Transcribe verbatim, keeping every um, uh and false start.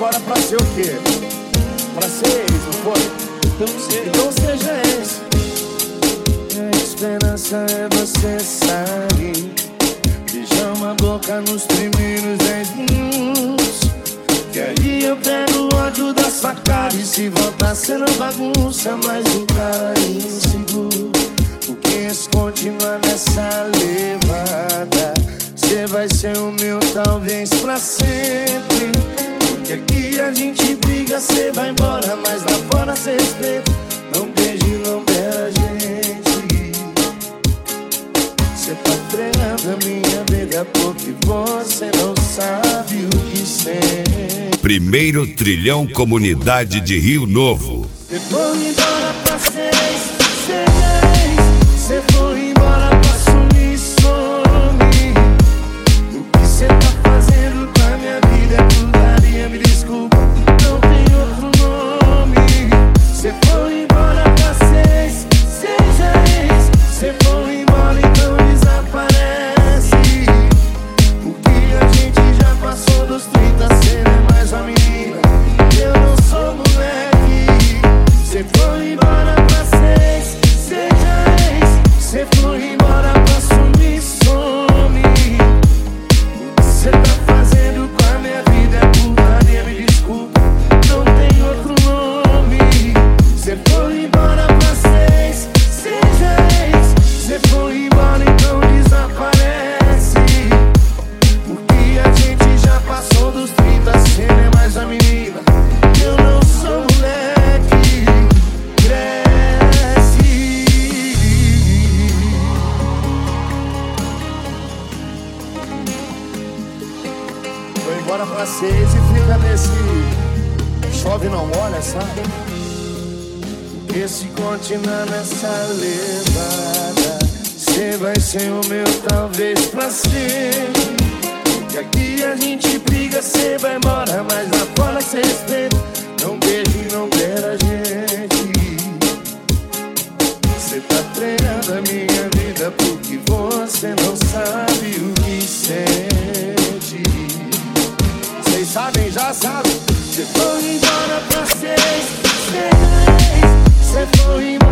embora pra ser o quê? Pra ser ex, não foi? Então seja, então seja ex. A esperança é você sair, beijar uma boca nos primeiros dez minutos, que aí eu pego o ódio da sua cara. E se voltar sendo bagunça, mais um cara inseguro. Porque se continuar nessa levada, cê vai ser o meu talvez pra sempre. Porque aqui a gente briga, cê vai embora, mas lá fora cê respeita. Não beije, não beira a gente. Cê tá treinando a minha vida porque você não sabe o que sente. Primeiro Trilhão Comunidade de Rio Novo. Cê foi embora pra seis, seis. Cê foi embora pra sumir, some. O que cê tá fazendo com a minha vida é putaria, me desculpa, não tem outro nome. Cê foi embora pra seis, seja ex. Cê foi embora, então desaparece. Porque a gente já passou dos trinta, cê não é mais uma menina, eu não sou moleque. Cê foi embora pra seis, seja ex. Cê foi embora pra sumir, some. O que cê tá fazendo com a minha vida é putaria, me desculpa, não tem outro nome. Cê foi embora pra seis, seja ex. Cê foi embora, então desaparece. Porque a gente já passou dos trinta, cê não é mais a menina, eu não sou moleque. Cresce. Foi embora pra seis e fica nesse chove não molha, sabe? Porque se continuar nessa levada, cê vai ser o meu talvez pra sempre. Porque aqui a gente briga, cê vai embora, mas lá fora cê respeita. Não beije, não beira a gente. Cê tá treinando a minha vida porque você não sabe o que sente. Vocês sabem, já sabem. Cê foi embora pra seis, seis. Cê foi embora